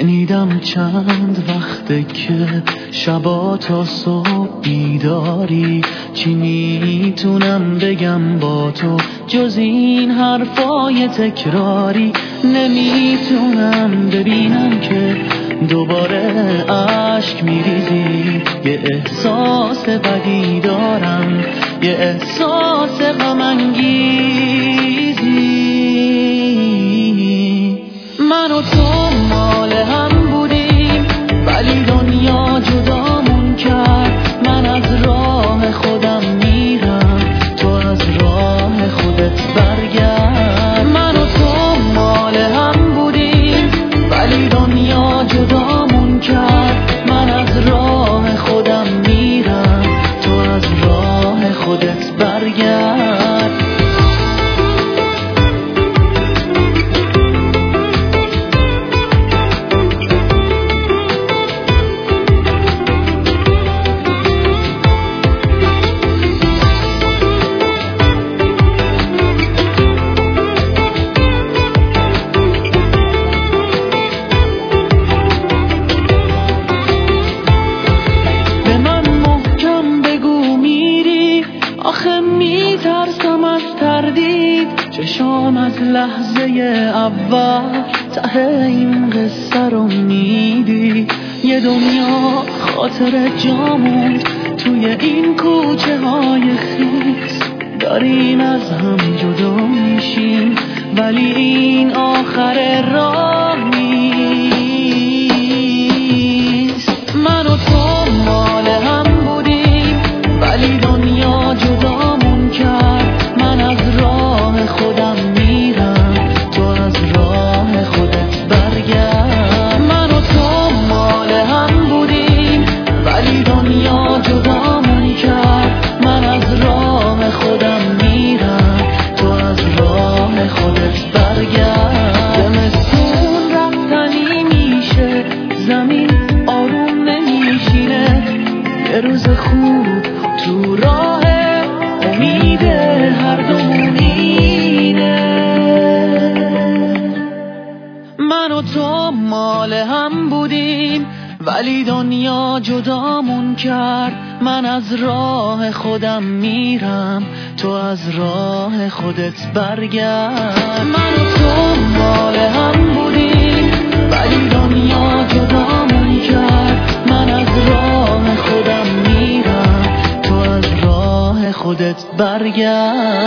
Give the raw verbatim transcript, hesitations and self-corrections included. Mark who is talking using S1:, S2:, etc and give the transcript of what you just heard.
S1: شنیدم چند وقته که شبا تا صبح بیداری، چی میتونم بگم با تو جز این حرفای تکراری. نمیتونم ببینم که دوباره اشک میریزی، یه احساس بدی دارم، یه احساس غم انگیزی. من و تو مال هم بودیم ولی دنیا جدامون کرد. من از راه خودم میرم، تو از راه خودت برگرد. من و تو مال هم بودیم ولی دنیا جدامون کرد. من از راه خودم میرم، تو از راه خودت برگرد. آخه میترسم از تردید، چشام از لحظه اول ته این قصه رو میدی. یه دنیا خاطر جامون توی این کوچه های خیس، داریم از هم جدا میشیم ولی این آخر راه نیست. من و تو مال هم بودیم ولی دنیا جدامون کرد. من از راه خودم میرم، تو از راه خودت برگرد. من و تو مال هم بودیم ولی دنیا جدامون کرد. من از راه خودم میرم، تو از راه خودت برگرد. زمستون رفتنی میشه، زمین آروم نمیشینه، یه روز خوب تو راه امید هر دومونینه. من و تو مال هم بودیم ولی دنیا جدامون کرد. من از راه خودم میرم، تو از راه خودت برگرد. من و تو مال هم بودیم ولی دنیا جدامون کرد. من از راه خودم میرم، تو از راه خودت برگرد.